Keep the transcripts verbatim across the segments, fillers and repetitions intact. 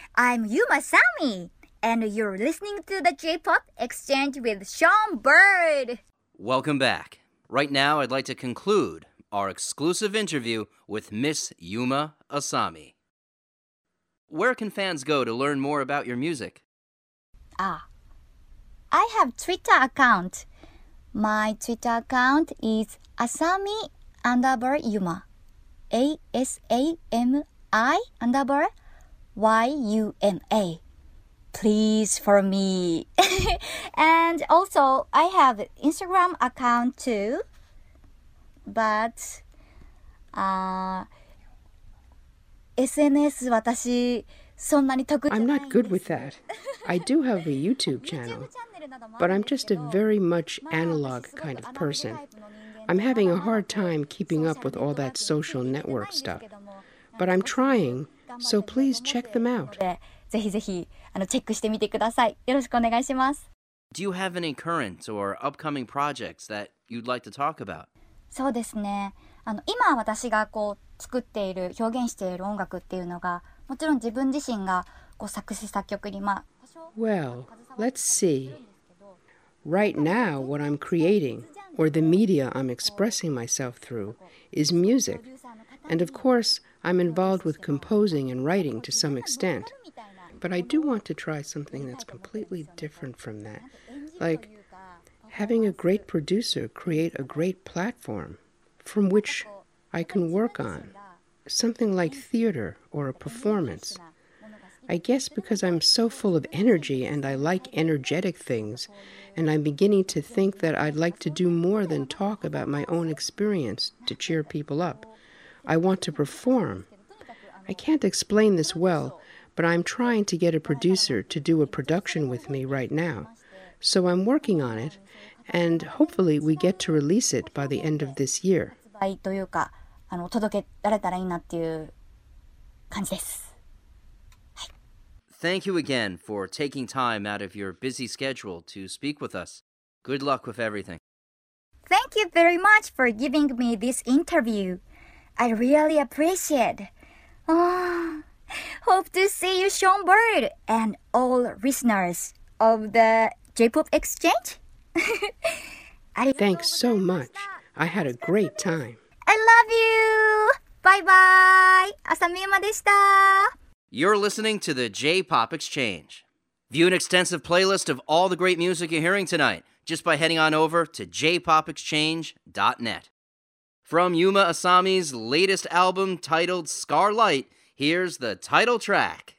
I'm Yuma Sami, and you're listening to the J-Pop Exchange with Sean Bird. Welcome back. Right now, I'd like to conclude our exclusive interview with Miss Yuma Asami. Where can fans go to learn more about your music? Ah, I have Twitter account. My Twitter account is Asami underbar Yuma. A S A M I underbar Y U M A. Please follow me. And also, I have Instagram account too. But, uh, エスエヌエス 私そんなに得意じゃないんです。 I'm not good with that. I do have a YouTube channel, but I'm just a very much analog kind of person. I'm having a hard time keeping up with all that social network stuff. But I'm trying, so please check them out. ぜひぜひあのチェックしてみてください。よろしくお願いします。 Do you have any current or upcoming projects that you'd like to talk about? そうですね。あの今私がこう作っている表現している音楽っていうのがもちろん自分自身がこう作詞作曲にまあ Well, let's see. Right now, what I'm creating, or the media I'm expressing myself through, is music. And of course, I'm involved with composing and writing to some extent. But I do want to try something that's completely different from that. Like having a great producer create a great platform from which I can work on. Something like theater or a performance. I guess because I'm so full of energy and I like energetic things, and I'm beginning to think that I'd like to do more than talk about my own experience to cheer people up. I want to perform. I can't explain this well, but I'm trying to get a producer to do a production with me right now. So I'm working on it, and hopefully we get to release it by the end of this year. というかあの届けられたらいいなっていう感じです。 Thank you again for taking time out of your busy schedule to speak with us. Good luck with everything. Thank you very much for giving me this interview. I really appreciate it. Oh, hope to see you, Sean Bird, and all listeners of the J-Pop Exchange. Thanks so much. I had a great time. I love you. Bye bye. Asami Yuma でした。 You're listening to the J-Pop Exchange. View an extensive playlist of all the great music you're hearing tonight just by heading on over to j pop exchange dot net. From Yuma Asami's latest album titled Scarlight, here's the title track.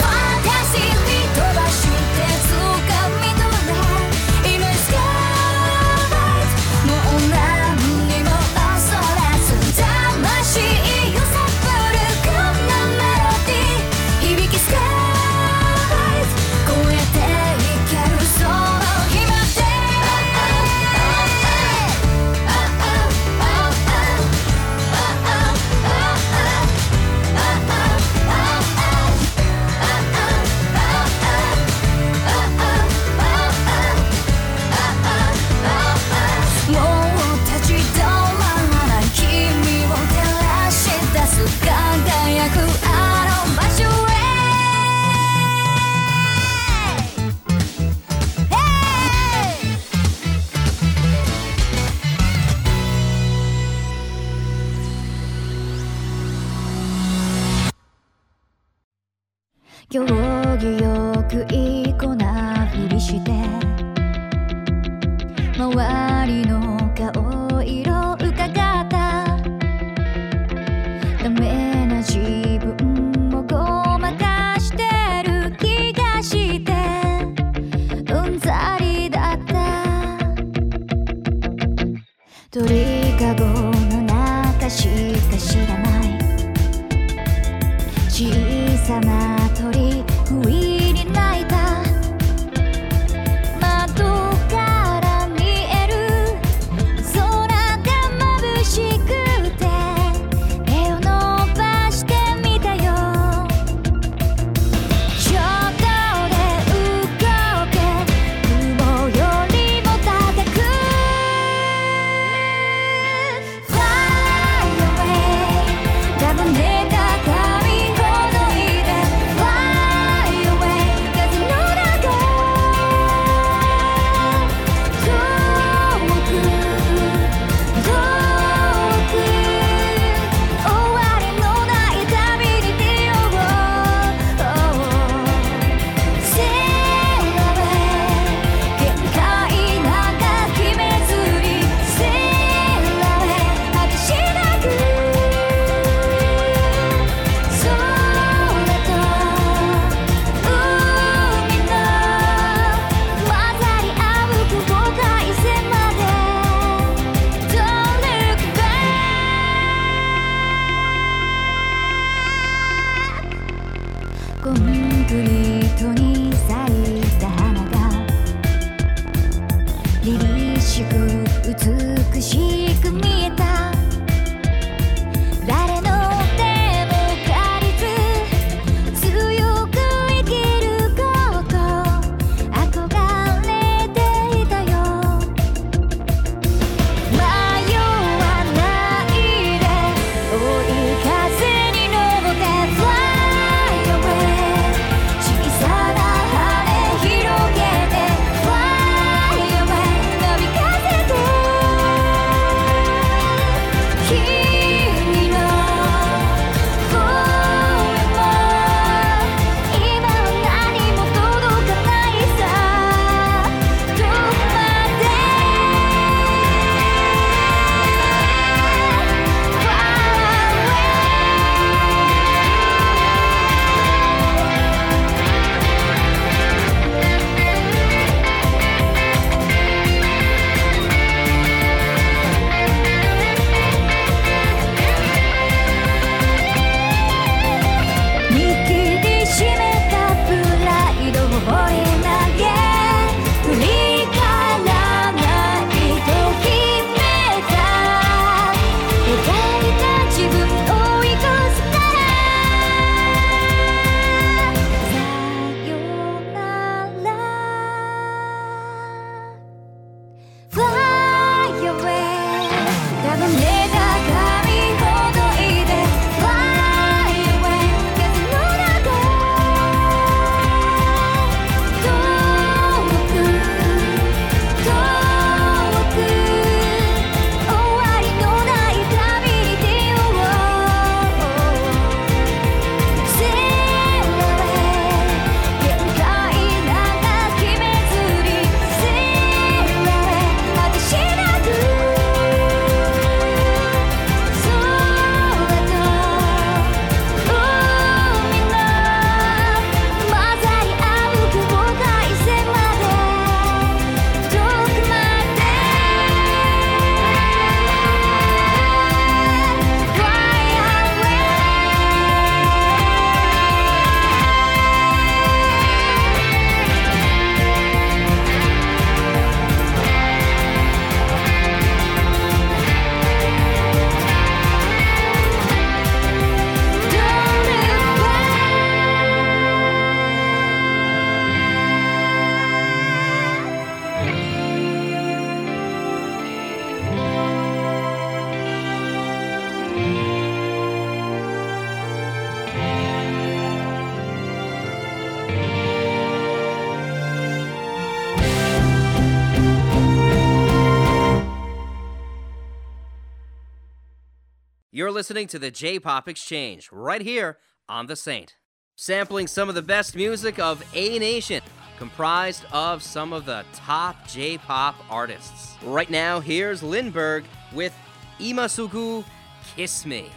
行儀よくいい子なふりして周りの顔色伺ったダメな自分をごまかしてる気がしてうんざりだった鳥かごの中しか知らない小さな鳥不意に泣いた窓から見える空が眩しくて手を伸ばしてみたよちょっとで動け雲よりも高く Fly away 多分ねコンクリートに咲いた花が凛々しく美しく見えた誰の手も借りず強く生きること憧れていたよ迷わないで追い風に乗って Fly away 小さな You're listening to the J-Pop Exchange right here on The Saint. Sampling some of the best music of A Nation, comprised of some of the top J-pop artists. Right now, here's Lindbergh with Imasugu Kiss Me.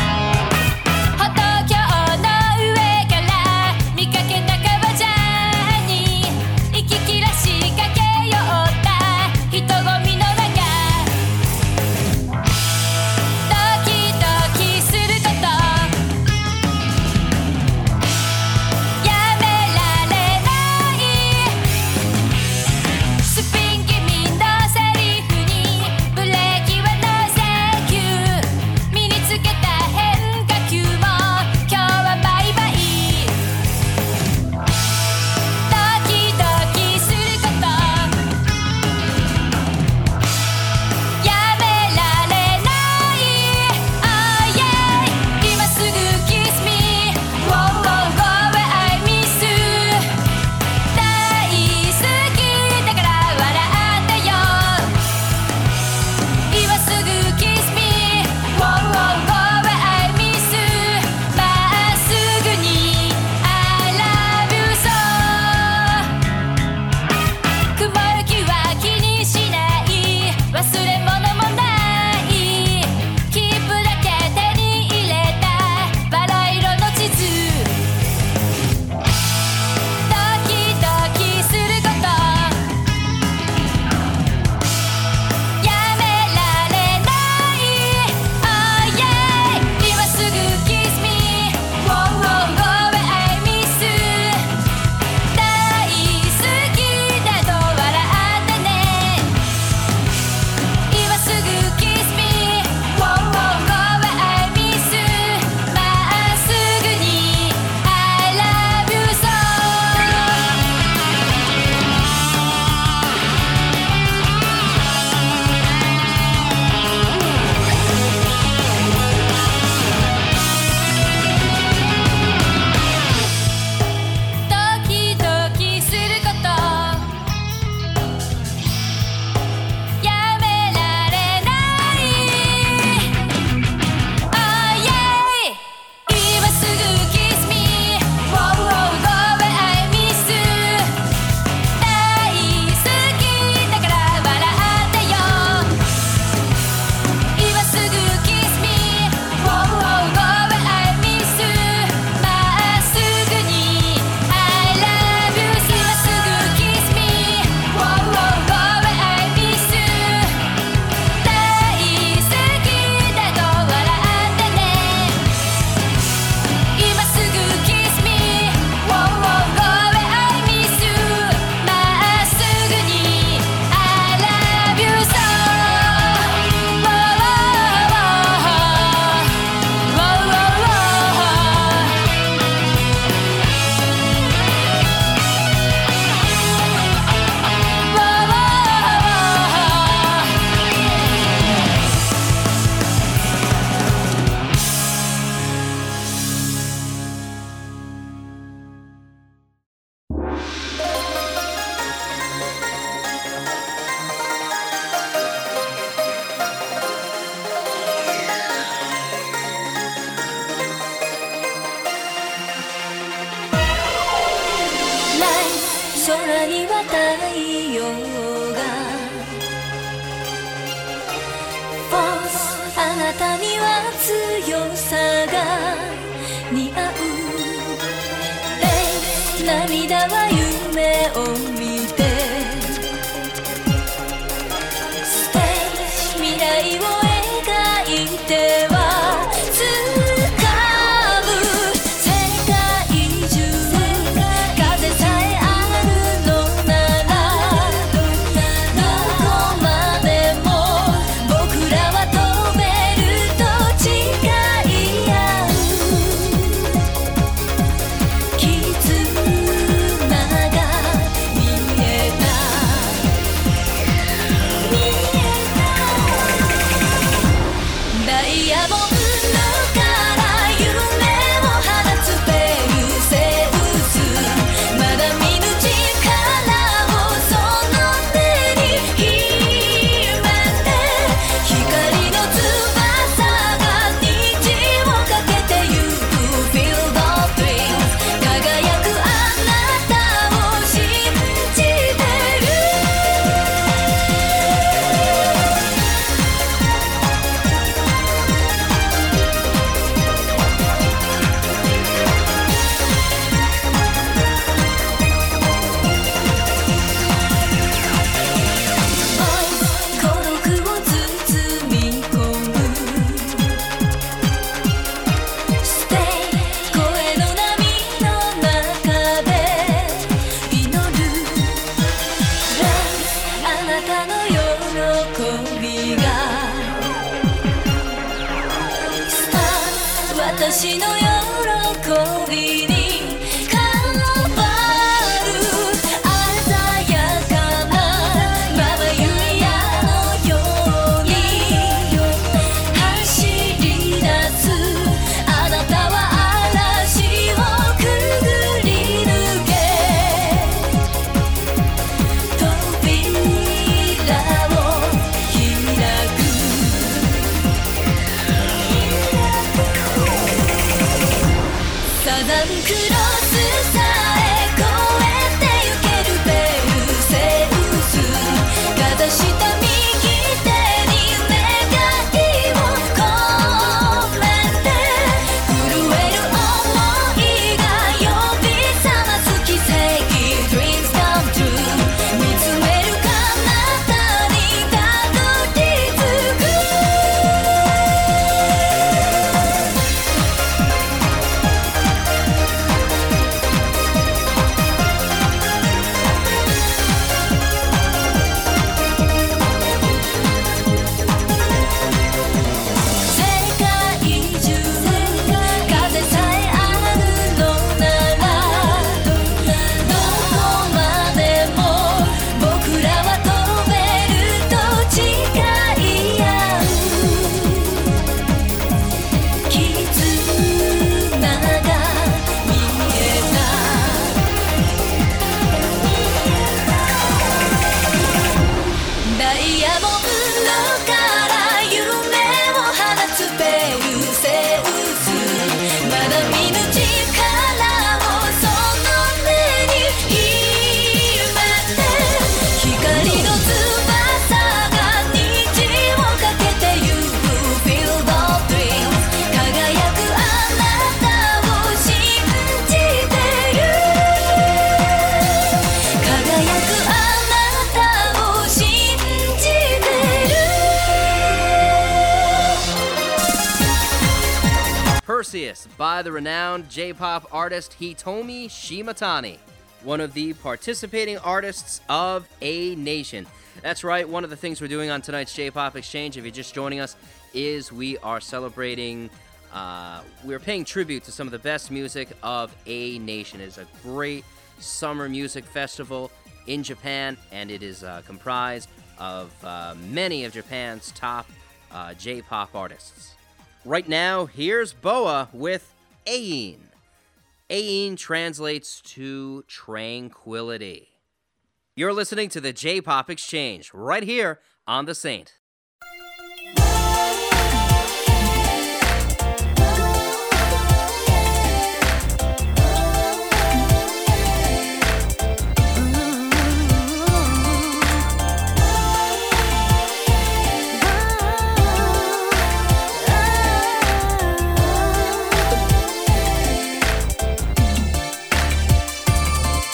空には太陽が Force あなたには強さが似合う Hey 涙は夢を見て Stay 未来を描いては 絆私の喜びに変わる鮮やかなまばゆい矢のように走り出すあなたは嵐をくぐり抜け扉を開くサザンクロスさえ越えてゆけるペルセウスかざした右手に願いを込めて震える想いが呼び覚ます奇跡 Dreams come true 見つめる彼方にたどり着く世界中風さえあるのならどこまでも僕らは飛べると誓い合う絆が見えたダイヤモンドから夢を放つペルセウスまだ見ぬ力をその目に秘めて光の翼が虹をかけてゆく Field of Dreams 輝くあなたを信じてる輝くあなたを信じてる Perseus by the renowned J-pop artist Hitomi Shimatani, one of the participating artists of A Nation. That's right, one of the things we're doing on tonight's J-pop Exchange, if you're just joining us, is we are celebrating, uh, we're paying tribute to some of the best music of A Nation. It is a great summer music festival in Japan, and it is uh, comprised of uh, many of Japan's top uh, J-pop artists. Right now, here's Boa with Ain. Ain translates to tranquility. You're listening to the J-pop Exchange right here on The Saint.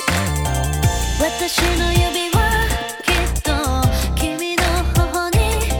私の指はきっと君の頬に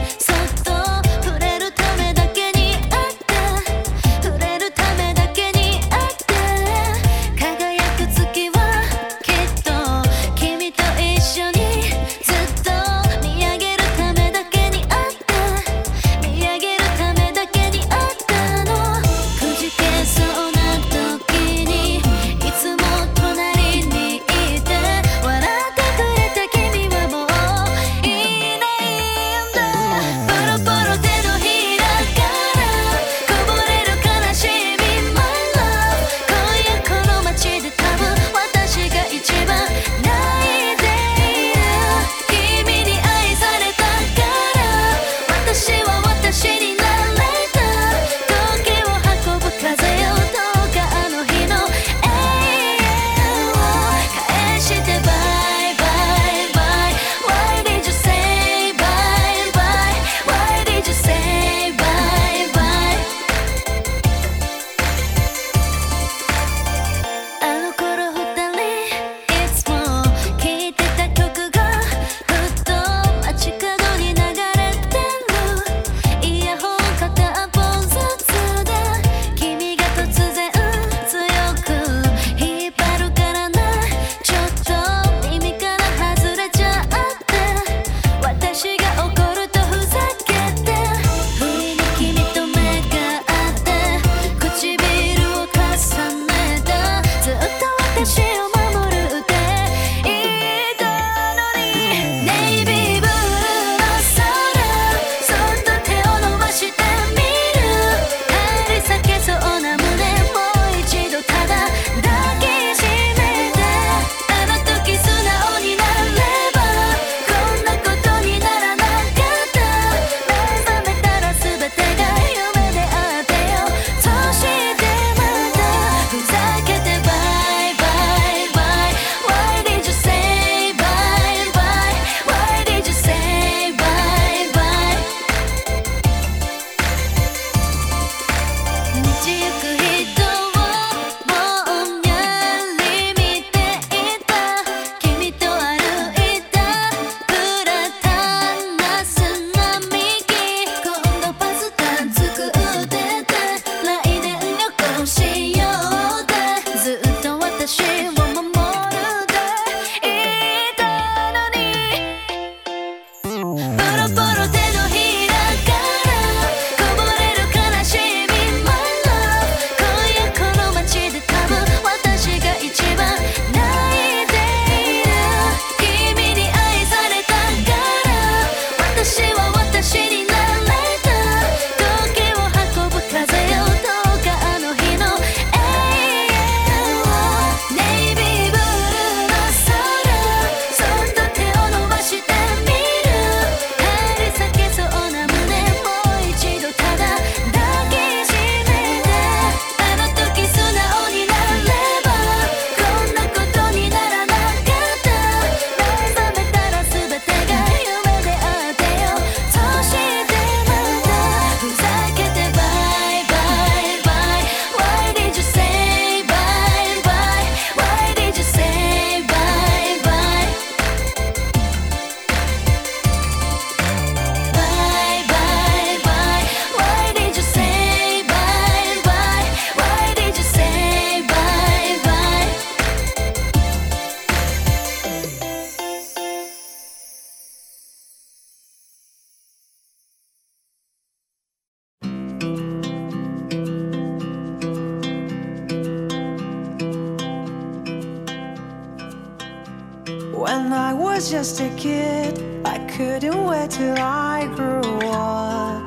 When I was just a kid, I couldn't wait till I grew up.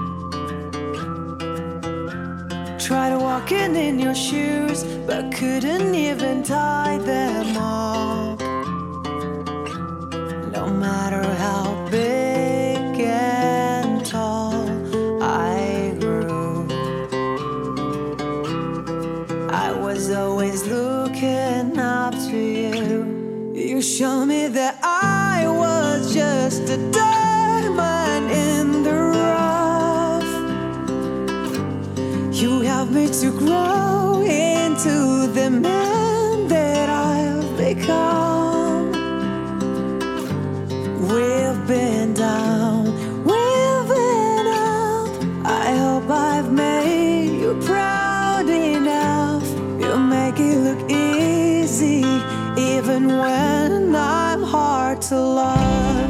Tried walking in your shoes, but couldn't even tie them up. No matter how big and tall I grew, I was always looking up to you. You showed me that I was just a diamond in the rough. You helped me to grow into the man that I've become. We've been down, we've been up. I hope I've made you proud enough. You make it look easy, even when I'm hard to love.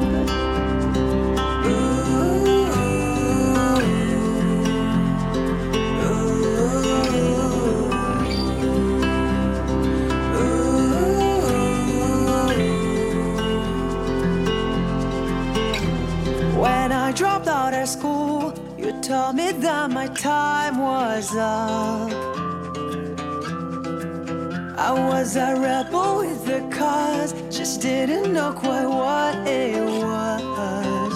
When I dropped out of school, you told me that my time was up. I was a rebel with the cause, just didn't know quite what it was.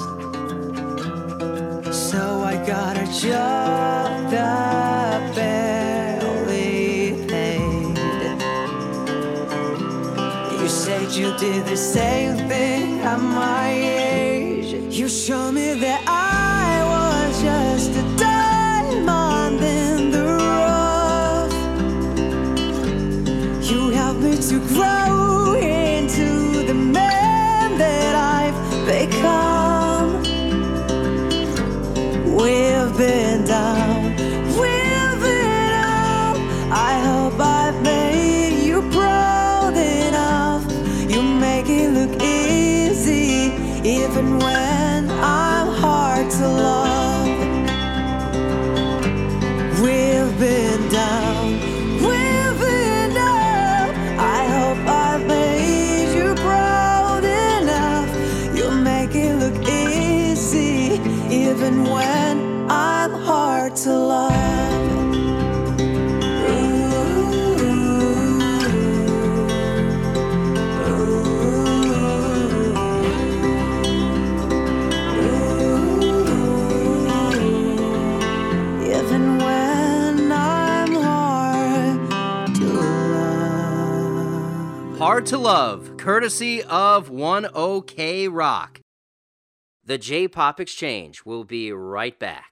So I got a job that barely paid. You said you did the same thing at my age. You showed me that I was just a diamond in the rough. You helped me to grow into the man that I've become. We've been down, we've been up. I hope I've made you proud enough. You make it look easy, even when I'm hard to love. We've been down, we've been up. I hope I've made you proud enough. You make it look easy, even when I'm hard to love. Even when I'm hard to love. Hard to Love, courtesy of one OK Rock. The J-Pop Exchange will be right back.